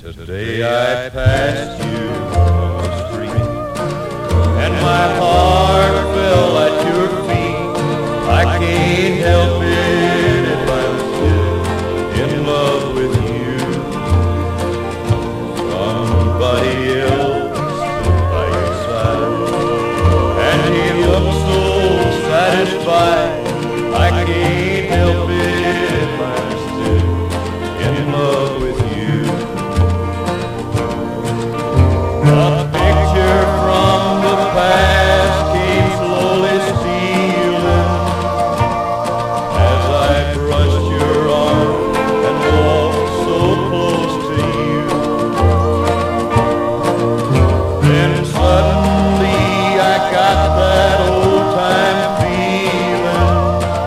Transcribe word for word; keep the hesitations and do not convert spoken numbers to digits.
Today I passed you on the street, and my heart